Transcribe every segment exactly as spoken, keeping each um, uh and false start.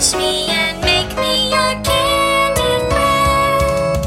Catch me and make me your candid friend.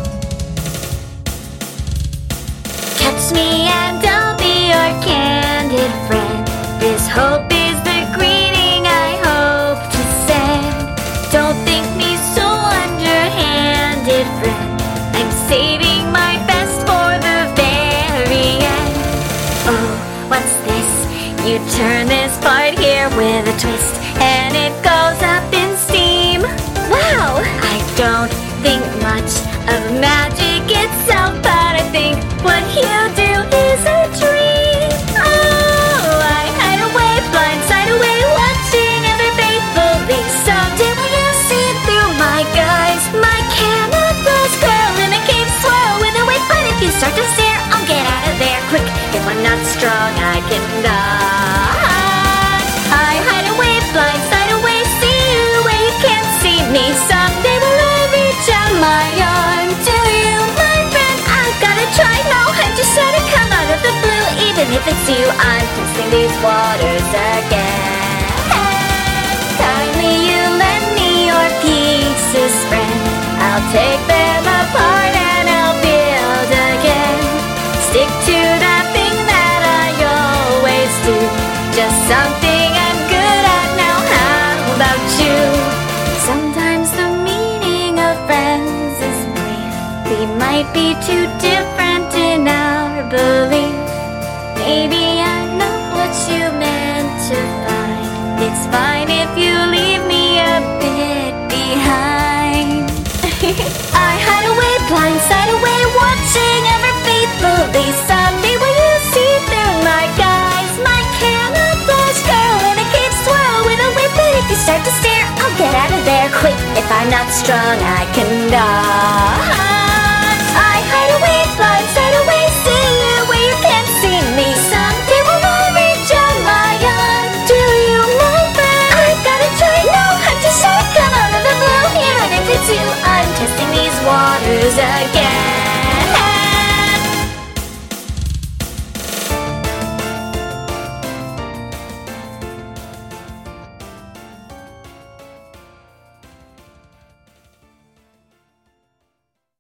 Catch me and I'll be your candid friend. This hope is the greeting I hope to send. Don't think me so underhanded, friend. I'm saving my best for the very end. Oh, what's this? You turn this part here with a twist, and it goes up in steam. Wow! I don't think much of magic itself, but I think what you do is a dream. Oh, I hide away, blindside away, watching ever faithfully. Someday will you see through my guise? My camouflage girl in a cave swirl with a wait, but if you start to stare, I'll get out of there quick. If I'm not strong, I can die. I hide away, blindside away, see you where you can't see me. Someday will I reach out my arm to you, my friend. I've gotta try, no, I just try to come out of the blue. Even if it's you, I'm testing these waters again. Kindly you lend me your pieces, friend. I'll take them apart and I'll build again. Stick to that thing that I always do. Just something I'm good at now, how about you? Sometimes the meaning of friends is brief. We might be too different in our belief. Maybe I know what you meant to find. It's fine if you leave me a bit behind. I hide away, blindside away, watching ever faithfully. Someday will you see through my guise? My camouflage girl in a cave swirl with a whip, but if you start to stare, I'll get out of there quick. If I'm not strong, I can die.